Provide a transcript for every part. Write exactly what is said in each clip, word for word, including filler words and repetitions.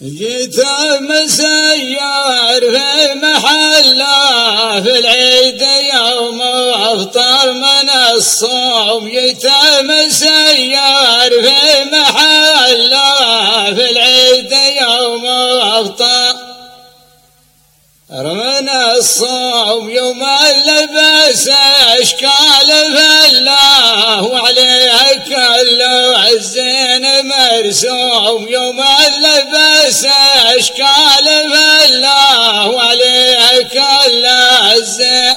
جيت مسير في محله في العيد يوم افطر من الصوم. جيت مسير في محله في العيد يوم افطر من الصوم. يوم اللبس اشكال فله وعليه كل الزين مرسوم. يوم اللبس اشكال فله وعليه كل الزين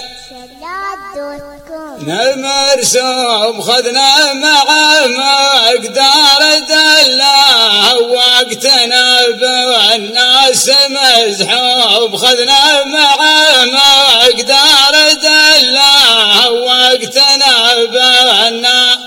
مرسوم. خذنا مع مقدار دله وقتنا بالناس مزحوم. خذنا مع مقدار دله وقتنا بالناس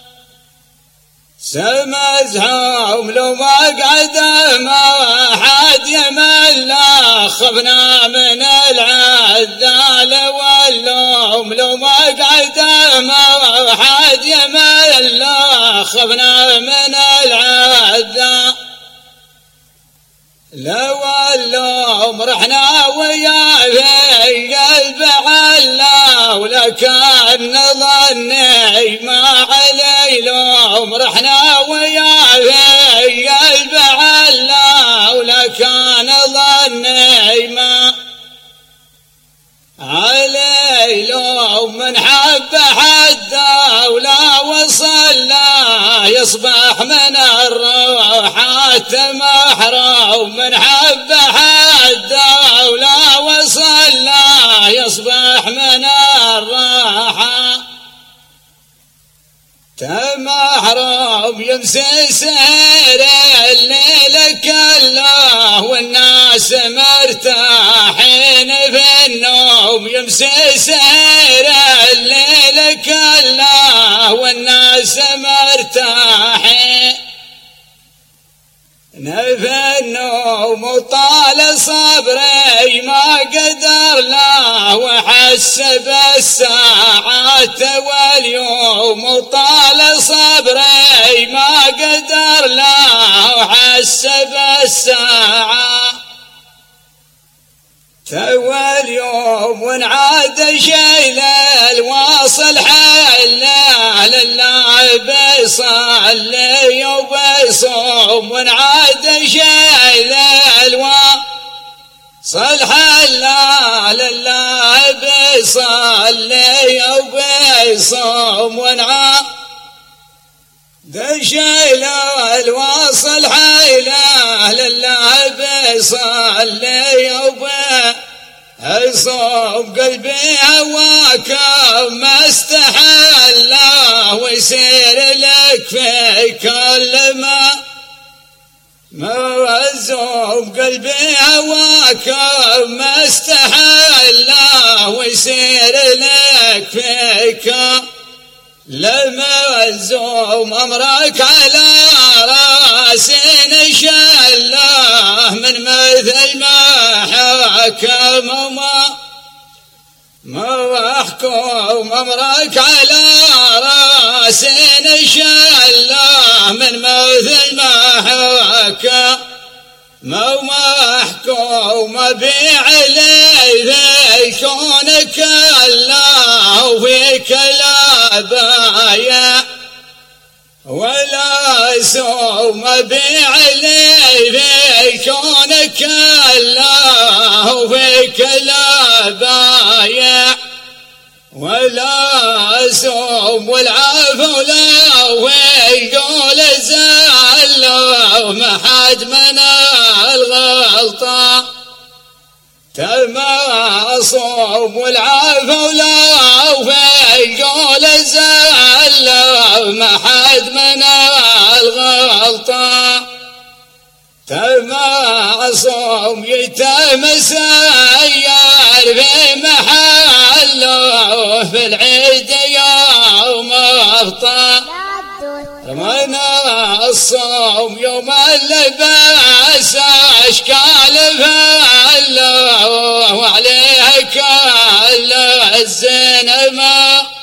مزحوم. لو ما قعد ما حد يمله خفنا من العذال واللوم. لو ما قعد ما حد يمله خفنا من العذال لو اللوم. رحنا ويا في قلب عله ولكن ظني ما علي لوم. رحنا ويا في قلب عله ولكن ظني ما علي لوم. من حب حده ولا وصل له يصبح من الروحات محروم. من حب حده ولا وصل له يصبح من الراحة محروم. يمسي سهر الليل كله والناس مرتاحين في النوم. يمسي سهر الليل كله والناس مرتاحين في النوم. وطال صبري ما قدر له وحس بالساعات واليوم. وطال صبري ما قدر له وحس بالساعات واليوم. وانعاد شيل الواصل حله لله بيصلي وبيصوم. وانعاد شيل الواصل حله لله بيصلي وبيصوم. وانعاد شيل الواصل حله لله بيصلي وبيصوم. قلبي هواك ما استحل ويصير لك في كل ما موزوم. قلبي هواك ما استحل ويصير لك في كل لموزوم. أمرك على راسي نشله من مثل ما حكم وما ما أحكم. أمرك على راسي نشله من مثل ما حكم وما أحكم. أبيع لي في كونك الله وفيك لا بايع ولا سوم. أبيع لي في كونك الله وفيك لا بايع ولا سوم. والعفو لا ويقول زعله ما حد من الغلطة معصوم. والعفو لا ويقول زعله ما حد من الغلطة معصوم. يتمسير في محله في العيد يوم افطر من الصوم. يوم اللباس اشكال فله وعليه كل الزين ما